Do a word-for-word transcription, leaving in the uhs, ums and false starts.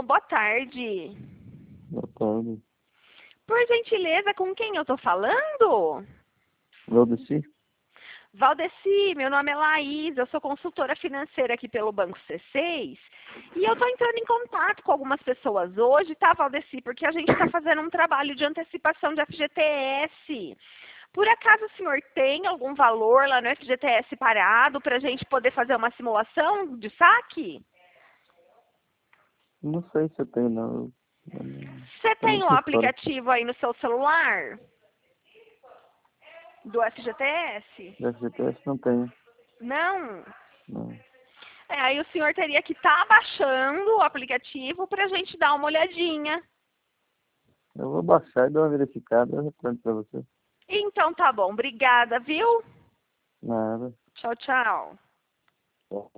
boa tarde. Boa tarde. Por gentileza, com quem eu tô falando? Valdeci? Valdeci, meu nome é Laís, eu sou consultora financeira aqui pelo Banco C seis e eu tô entrando em contato com algumas pessoas hoje, tá, Valdeci? Porque a gente está fazendo um trabalho de antecipação de F G T S. Por acaso o senhor tem algum valor lá no F G T S parado para a gente poder fazer uma simulação de saque? Não sei se eu tenho, não. Eu não- Você eu tem não o tô fora. aplicativo aí no seu celular do F G T S? Da F G T S não tenho. Não? Não. É, aí o senhor teria que estar baixando o aplicativo para a gente dar uma olhadinha. Eu vou baixar e dar uma verificada, eu retorno pra você. Então tá bom, obrigada, viu? Nada. Tchau, tchau. Tchau.